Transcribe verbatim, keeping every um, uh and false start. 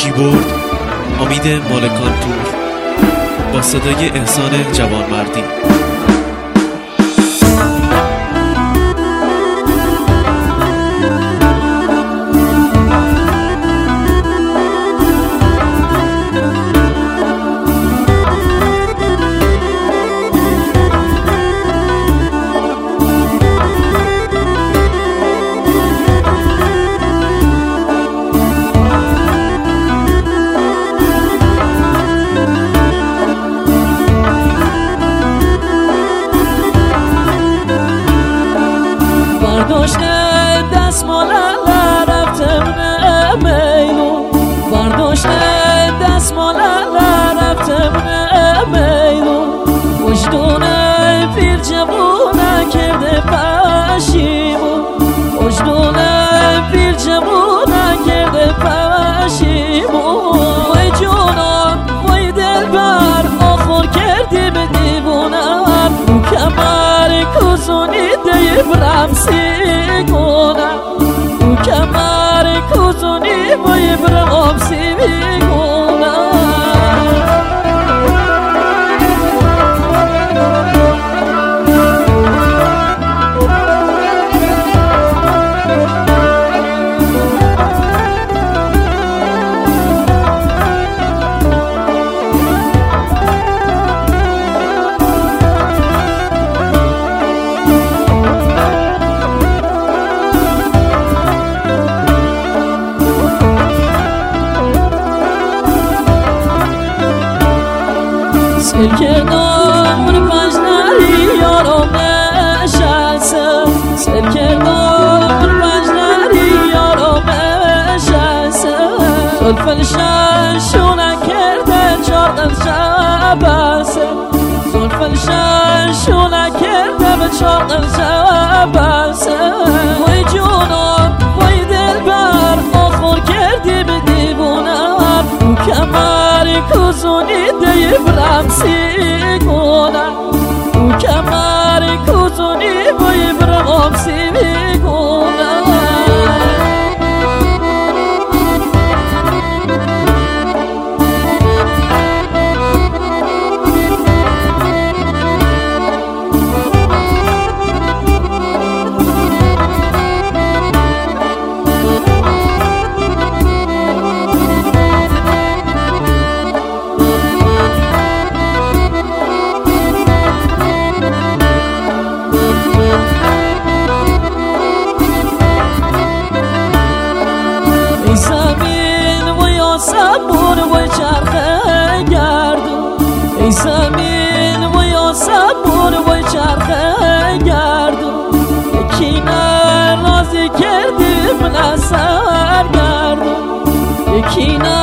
کیبورد امید مالکان پور با صدای احسان جوانمردی. برداشته دستمالا رفتم نمیلو برداشته دستمالا رفتم نمیلو وجدونه پیر جوونه کرده پشیمون وجدونه پیر جوونه کرده پشیمون وای جونم وای دلبر آخر کردی به دیوونم رو کمر کوزونی دیبرم سیگونم رو کمر کوزونی دیبرم سیگونم سر کردم من پنجنری یارم نشسته سر کردم من پنجنری یارم نشسته زلفلشن شونه کرده چارقل شبسته زلفلشن شونه کرده به چارقل شبسته وای جونم وای دلبر آخر کردی به دیوونم رو کمر کوزونی دیبرم سیگونم رو کمر کوزونی دیبرم سیگونم صبور و چرخه گردون ای زمین و یا صبور و چرخه گردون یکی نه رازی کردی من سر گردون یکی نه